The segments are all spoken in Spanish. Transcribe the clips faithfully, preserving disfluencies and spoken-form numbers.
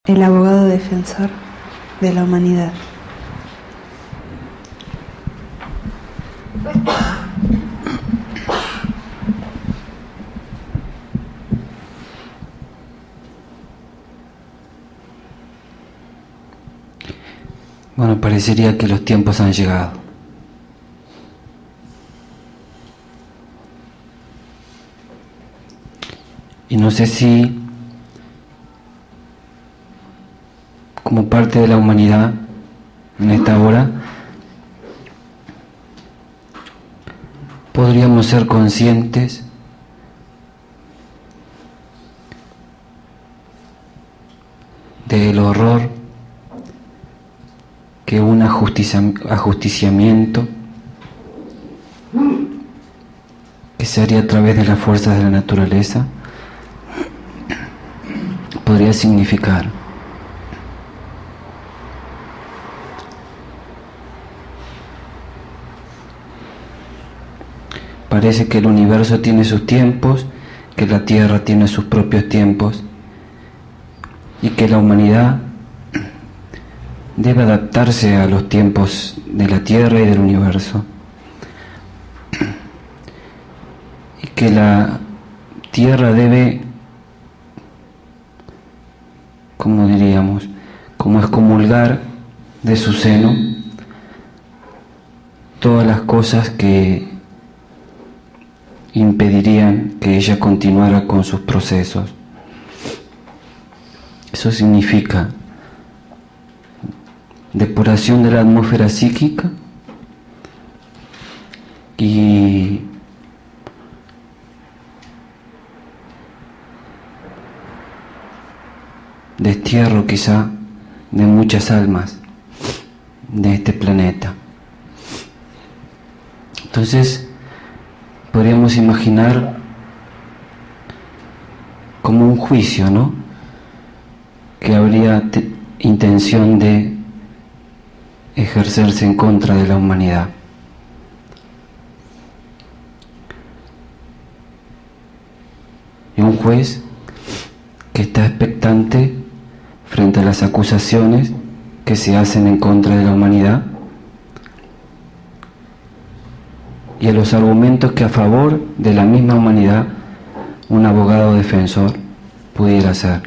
El abogado defensor de la humanidad. Bueno, parecería que los tiempos han llegado. Y no sé si, como parte de la humanidad, en esta hora, podríamos ser conscientes del horror que un ajusticia- ajusticiamiento que se haría a través de las fuerzas de la naturaleza podría significar. Parece que el universo tiene sus tiempos, que la Tierra tiene sus propios tiempos y que la humanidad debe adaptarse a los tiempos de la Tierra y del universo. Y que la Tierra debe, como diríamos, como excomulgar de su seno todas las cosas que impedirían que ella continuara con sus procesos. Eso significa depuración de la atmósfera psíquica y destierro quizá de muchas almas de este planeta. Entonces podríamos imaginar como un juicio, ¿no?, que habría te- intención de ejercerse en contra de la humanidad. Y un juez que está expectante frente a las acusaciones que se hacen en contra de la humanidad y a los argumentos que a favor de la misma humanidad un abogado defensor pudiera hacer.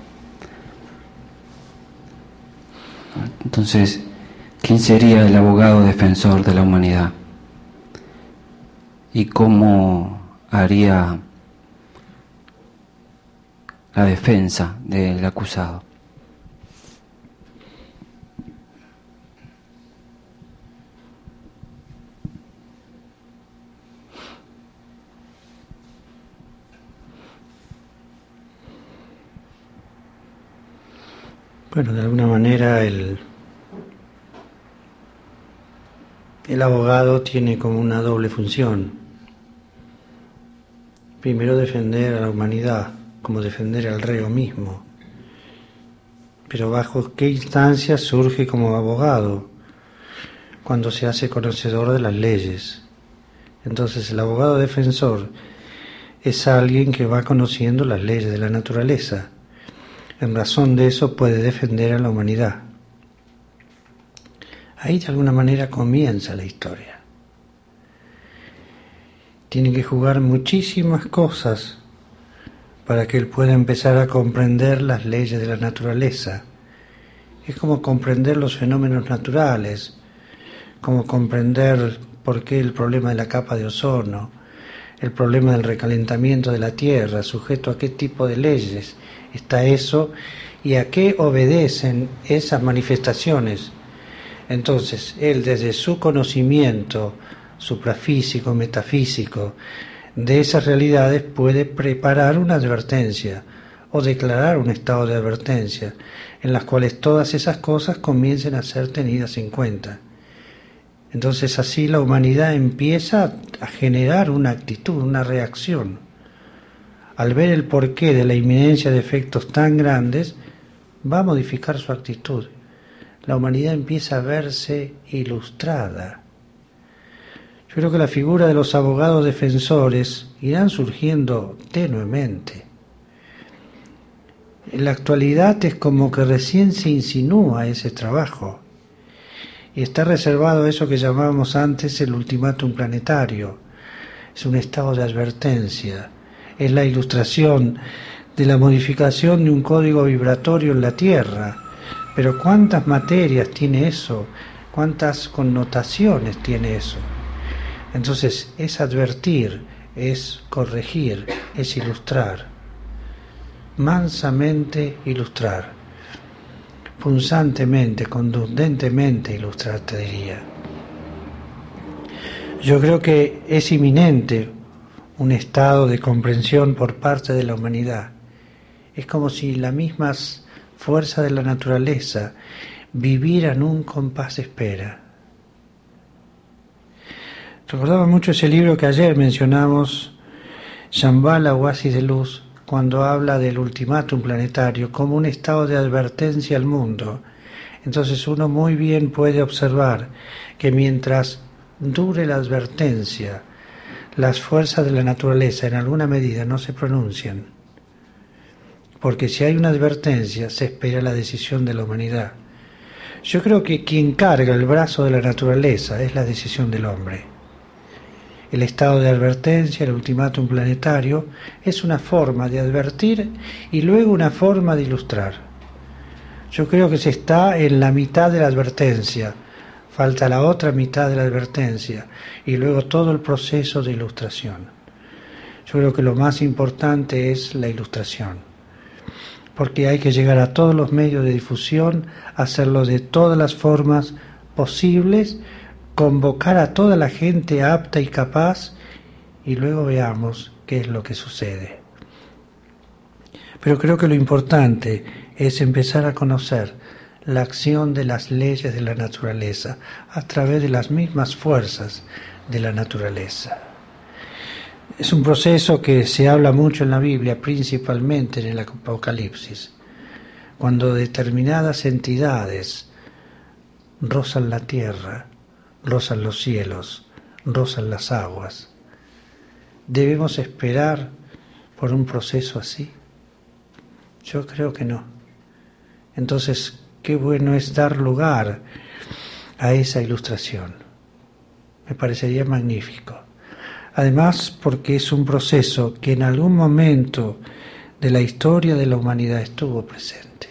Entonces, ¿quién sería el abogado defensor de la humanidad? ¿Y cómo haría la defensa del acusado? Bueno, de alguna manera el, el abogado tiene como una doble función. Primero, defender a la humanidad, como defender al reo mismo. Pero ¿bajo qué instancia surge como abogado? Cuando se hace conocedor de las leyes. Entonces el abogado defensor es alguien que va conociendo las leyes de la naturaleza. En razón de eso puede defender a la humanidad. Ahí de alguna manera comienza la historia. Tiene que jugar muchísimas cosas para que él pueda empezar a comprender las leyes de la naturaleza. Es como comprender los fenómenos naturales, como comprender por qué el problema de la capa de ozono, el problema del recalentamiento de la Tierra, sujeto a qué tipo de leyes está eso y a qué obedecen esas manifestaciones. Entonces, él desde su conocimiento suprafísico, metafísico, de esas realidades puede preparar una advertencia o declarar un estado de advertencia en las cuales todas esas cosas comiencen a ser tenidas en cuenta. Entonces así la humanidad empieza a generar una actitud, una reacción. Al ver el porqué de la inminencia de efectos tan grandes, va a modificar su actitud. La humanidad empieza a verse ilustrada. Yo creo que la figura de los abogados defensores irán surgiendo tenuemente. En la actualidad es como que recién se insinúa ese trabajo. Y está reservado eso que llamábamos antes el ultimátum planetario. Es un estado de advertencia. Es la ilustración de la modificación de un código vibratorio en la Tierra. Pero ¿cuántas materias tiene eso? ¿Cuántas connotaciones tiene eso? Entonces, es advertir, es corregir, es ilustrar. Mansamente ilustrar. Punzantemente, contundentemente ilustrar, te diría. Yo creo que es inminente un estado de comprensión por parte de la humanidad. Es como si las mismas fuerzas de la naturaleza vivieran un compás de espera. Recordaba mucho ese libro que ayer mencionamos, Shambhala, Oasis de Luz, cuando habla del ultimátum planetario como un estado de advertencia al mundo. Entonces uno muy bien puede observar que mientras dure la advertencia, las fuerzas de la naturaleza en alguna medida no se pronuncian, porque si hay una advertencia se espera la decisión de la humanidad. Yo creo que quien carga el brazo de la naturaleza es la decisión del hombre. El estado de advertencia, el ultimátum planetario, es una forma de advertir y luego una forma de ilustrar. Yo creo que se está en la mitad de la advertencia, falta la otra mitad de la advertencia y luego todo el proceso de ilustración. Yo creo que lo más importante es la ilustración, porque hay que llegar a todos los medios de difusión, hacerlo de todas las formas posibles, convocar a toda la gente apta y capaz y luego veamos qué es lo que sucede. Pero creo que lo importante es empezar a conocer la acción de las leyes de la naturaleza a través de las mismas fuerzas de la naturaleza. Es un proceso que se habla mucho en la Biblia, principalmente en el Apocalipsis, cuando determinadas entidades rozan la tierra, rozan los cielos, rozan las aguas. ¿Debemos esperar por un proceso así? Yo creo que no. Entonces, qué bueno es dar lugar a esa ilustración. Me parecería magnífico. Además, porque es un proceso que en algún momento de la historia de la humanidad estuvo presente.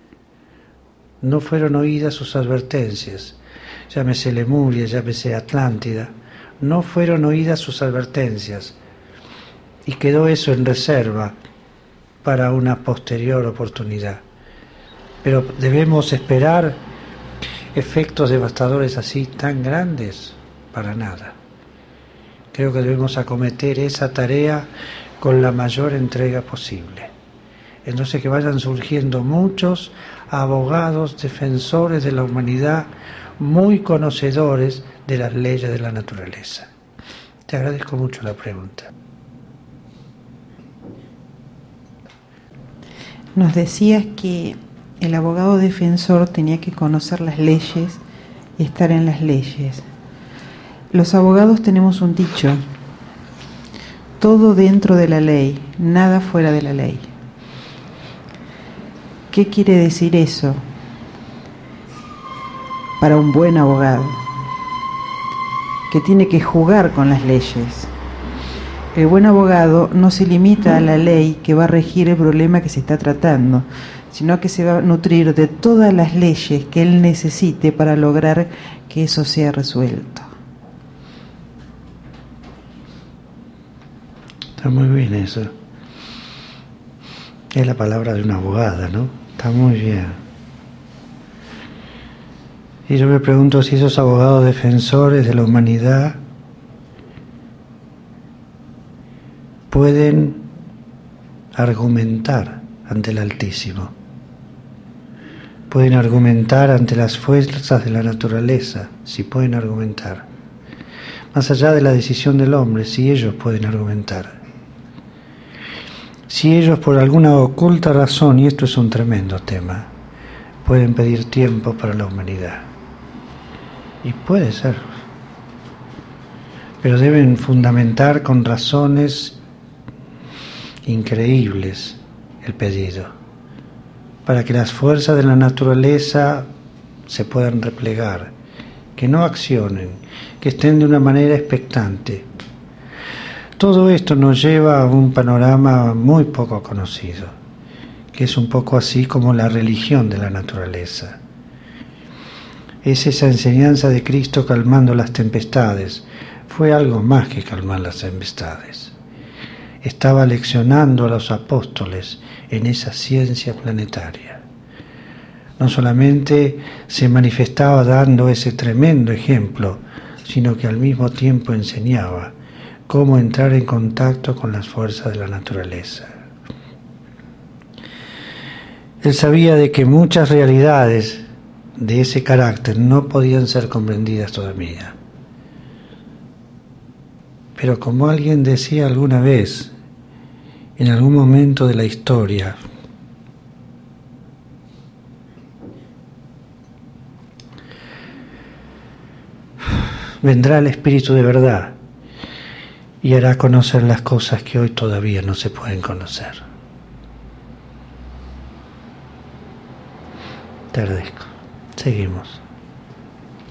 No fueron oídas sus advertencias. Llámese Lemuria, llámese Atlántida, no fueron oídas sus advertencias y quedó eso en reserva para una posterior oportunidad. Pero debemos esperar efectos devastadores así tan grandes, para nada. Creo que debemos acometer esa tarea con la mayor entrega posible. Entonces que vayan surgiendo muchos abogados, defensores de la humanidad, muy conocedores de las leyes de la naturaleza. Te agradezco mucho la pregunta. Nos decías que el abogado defensor tenía que conocer las leyes y estar en las leyes. Los abogados tenemos un dicho: todo dentro de la ley, nada fuera de la ley. ¿Qué quiere decir eso para un buen abogado? Que tiene que jugar con las leyes. El buen abogado no se limita a la ley que va a regir el problema que se está tratando, sino que se va a nutrir de todas las leyes que él necesite para lograr que eso sea resuelto. Está muy bien eso. Es la palabra de una abogada, ¿no? Está muy bien. Y yo me pregunto si esos abogados defensores de la humanidad pueden argumentar ante el Altísimo, pueden argumentar ante las fuerzas de la naturaleza, si pueden argumentar, más allá de la decisión del hombre, si ellos pueden argumentar. Si ellos por alguna oculta razón, y esto es un tremendo tema, pueden pedir tiempo para la humanidad. Y puede ser. Pero deben fundamentar con razones increíbles el pedido. para que las fuerzas de la naturaleza se puedan replegar, que no accionen, que estén de una manera expectante. Todo esto nos lleva a un panorama muy poco conocido, que es un poco así como la religión de la naturaleza. Es esa enseñanza de Cristo calmando las tempestades. Fue algo más que calmar las tempestades. Estaba leccionando a los apóstoles en esa ciencia planetaria. No solamente se manifestaba dando ese tremendo ejemplo, sino que al mismo tiempo enseñaba cómo entrar en contacto con las fuerzas de la naturaleza. Él sabía de que muchas realidades de ese carácter no podían ser comprendidas todavía. Pero como alguien decía alguna vez, en algún momento de la historia, vendrá el Espíritu de verdad y hará conocer las cosas que hoy todavía no se pueden conocer. Te agradezco. Seguimos.